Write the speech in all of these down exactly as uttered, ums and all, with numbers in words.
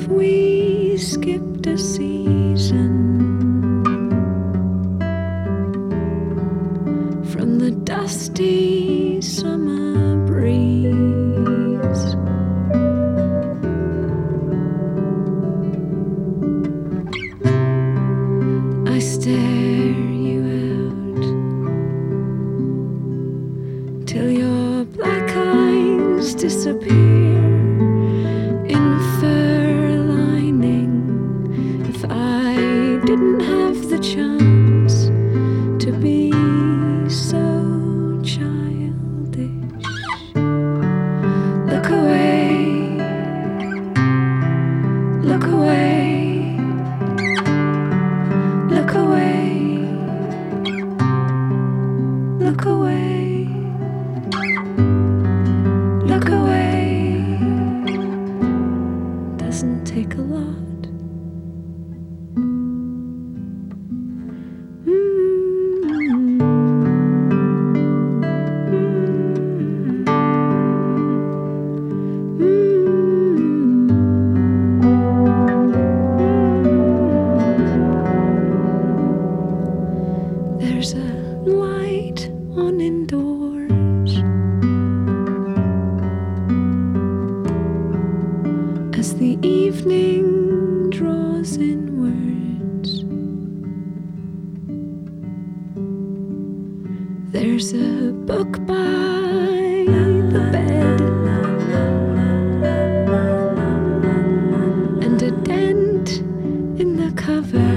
we skipped a season from the dusty summer breeze? I stare you out till your black eyes disappear in fur lining. If I didn't have the chance to be so childish, look away, look away, look away, look away, look away. Doesn't take a lot. There's a light on indoors as the evening draws inwards. There's a book by the bed and a dent in the covers.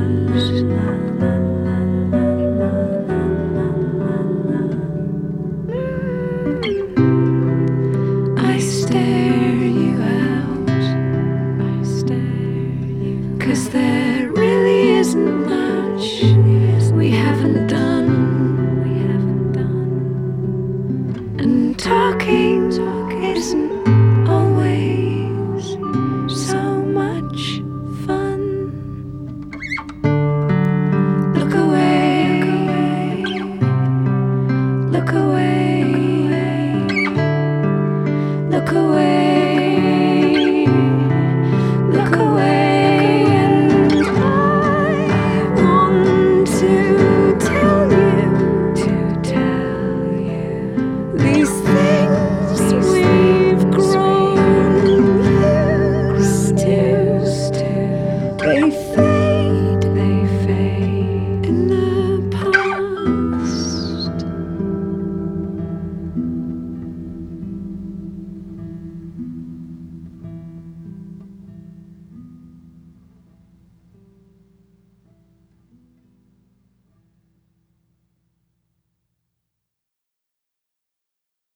I stare you out, I stare you, 'cause there really isn't much we haven't done, we haven't done. And talking isn't always so much fun. Look away, look away, look away.